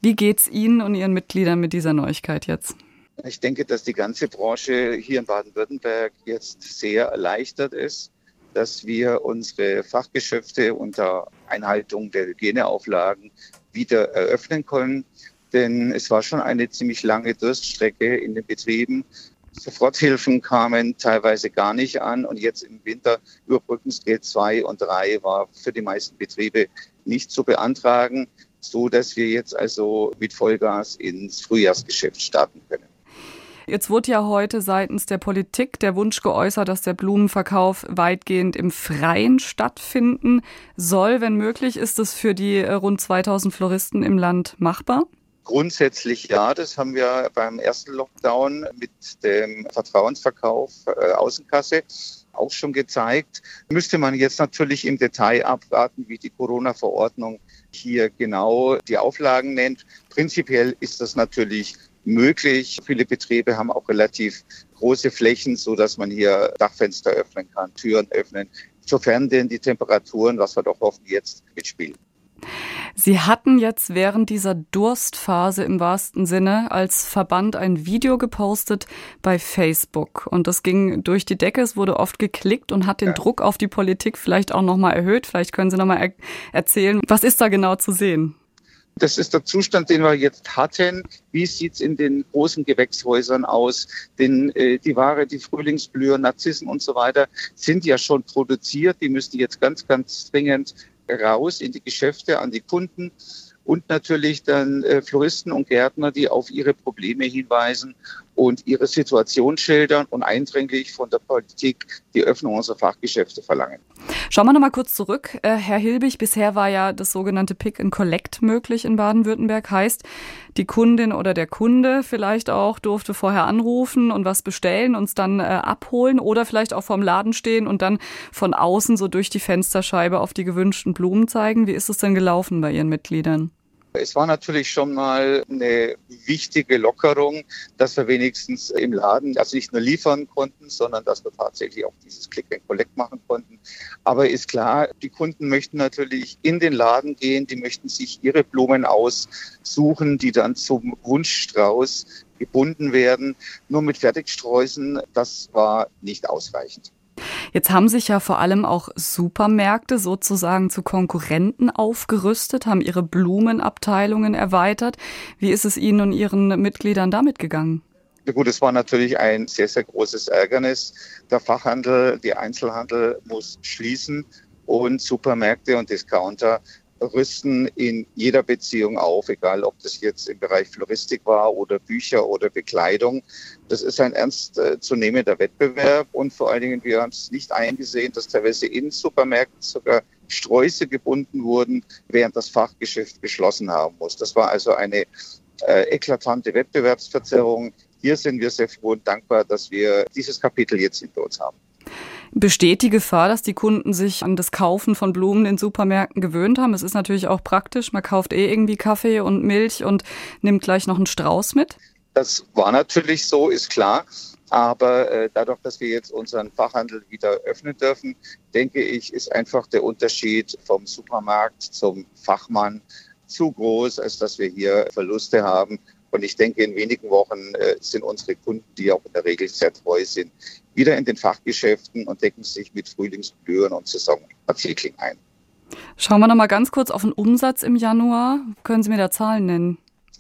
Wie geht's Ihnen und Ihren Mitgliedern mit dieser Neuigkeit jetzt? Ich denke, dass die ganze Branche hier in Baden-Württemberg jetzt sehr erleichtert ist, dass wir unsere Fachgeschäfte unter Einhaltung der Hygieneauflagen wieder eröffnen können. Denn es war schon eine ziemlich lange Durststrecke in den Betrieben. Soforthilfen kamen teilweise gar nicht an. Und jetzt im Winter Überbrückungsgeld 2 und 3 war für die meisten Betriebe nicht zu beantragen, so dass wir jetzt also mit Vollgas ins Frühjahrsgeschäft starten können. Jetzt wurde ja heute seitens der Politik der Wunsch geäußert, dass der Blumenverkauf weitgehend im Freien stattfinden soll. Wenn möglich, ist es für die rund 2000 Floristen im Land machbar? Grundsätzlich ja, das haben wir beim ersten Lockdown mit dem Vertrauensverkauf Außenkasse auch schon gezeigt. Müsste man jetzt natürlich im Detail abwarten, wie die Corona-Verordnung hier genau die Auflagen nennt. Prinzipiell ist das natürlich möglich. Viele Betriebe haben auch relativ große Flächen, so dass man hier Dachfenster öffnen kann, Türen öffnen, sofern denn die Temperaturen, was wir doch hoffen, jetzt mitspielen. Sie hatten jetzt während dieser Durstphase im wahrsten Sinne als Verband ein Video gepostet bei Facebook. Und das ging durch die Decke, es wurde oft geklickt und hat den Druck auf die Politik vielleicht auch nochmal erhöht. Vielleicht können Sie nochmal erzählen, was ist da genau zu sehen? Das ist der Zustand, den wir jetzt hatten. Wie sieht's in den großen Gewächshäusern aus? Denn die Ware, die Frühlingsblüher, Narzissen und so weiter sind ja schon produziert. Die müssen jetzt ganz, ganz dringend raus in die Geschäfte, an die Kunden und natürlich dann Floristen und Gärtner, die auf ihre Probleme hinweisen und ihre Situation schildern und eindringlich von der Politik die Öffnung unserer Fachgeschäfte verlangen. Schauen wir noch mal kurz zurück. Herr Hilbig, bisher war ja das sogenannte Pick and Collect möglich in Baden-Württemberg. Heißt, die Kundin oder der Kunde vielleicht auch durfte vorher anrufen und was bestellen, uns dann abholen oder vielleicht auch vorm Laden stehen und dann von außen so durch die Fensterscheibe auf die gewünschten Blumen zeigen. Wie ist es denn gelaufen bei Ihren Mitgliedern? Es war natürlich schon mal eine wichtige Lockerung, dass wir wenigstens im Laden also nicht nur liefern konnten, sondern dass wir tatsächlich auch dieses Click and Collect machen konnten. Aber ist klar, die Kunden möchten natürlich in den Laden gehen, die möchten sich ihre Blumen aussuchen, die dann zum Wunschstrauß gebunden werden. Nur mit Fertigsträußen, das war nicht ausreichend. Jetzt haben sich ja vor allem auch Supermärkte sozusagen zu Konkurrenten aufgerüstet, haben ihre Blumenabteilungen erweitert. Wie ist es Ihnen und Ihren Mitgliedern damit gegangen? Ja gut, es war natürlich ein sehr, sehr großes Ärgernis. Der Fachhandel, der Einzelhandel muss schließen und Supermärkte und Discounter rüsten in jeder Beziehung auf, egal ob das jetzt im Bereich Floristik war oder Bücher oder Bekleidung. Das ist ein ernstzunehmender Wettbewerb und vor allen Dingen, wir haben es nicht eingesehen, dass teilweise in Supermärkten sogar Sträuße gebunden wurden, während das Fachgeschäft geschlossen haben muss. Das war also eine eklatante Wettbewerbsverzerrung. Hier sind wir sehr froh und dankbar, dass wir dieses Kapitel jetzt hinter uns haben. Besteht die Gefahr, dass die Kunden sich an das Kaufen von Blumen in Supermärkten gewöhnt haben? Es ist natürlich auch praktisch. Man kauft irgendwie Kaffee und Milch und nimmt gleich noch einen Strauß mit. Das war natürlich so, ist klar. Aber dadurch, dass wir jetzt unseren Fachhandel wieder öffnen dürfen, denke ich, ist einfach der Unterschied vom Supermarkt zum Fachmann zu groß, als dass wir hier Verluste haben. Und ich denke, in wenigen Wochen sind unsere Kunden, die auch in der Regel sehr treu sind, wieder in den Fachgeschäften und decken sich mit Frühlingsblühen und Saisonartikeln ein. Schauen wir noch mal ganz kurz auf den Umsatz im Januar. Können Sie mir da Zahlen nennen?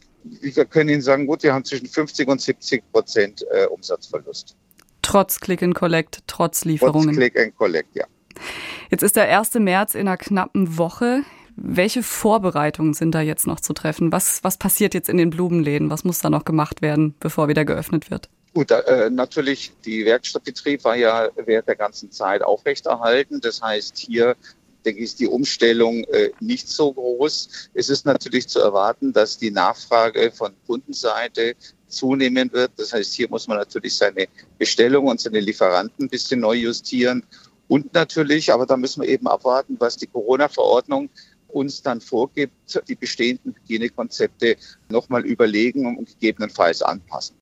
Wir können Ihnen sagen, gut, wir haben zwischen 50% und 70% Umsatzverlust. Trotz Click and Collect, trotz Lieferungen. Trotz Click and Collect, ja. Jetzt ist der 1. März in einer knappen Woche. Welche Vorbereitungen sind da jetzt noch zu treffen? Was passiert jetzt in den Blumenläden? Was muss da noch gemacht werden, bevor wieder geöffnet wird? Gut, natürlich, die Werkstattbetrieb war ja während der ganzen Zeit aufrechterhalten. Das heißt, hier, denke ich, ist die Umstellung nicht so groß. Es ist natürlich zu erwarten, dass die Nachfrage von Kundenseite zunehmen wird. Das heißt, hier muss man natürlich seine Bestellung und seine Lieferanten ein bisschen neu justieren. Und natürlich, aber da müssen wir eben abwarten, was die Corona-Verordnung uns dann vorgibt, die bestehenden Hygienekonzepte nochmal überlegen und gegebenenfalls anpassen.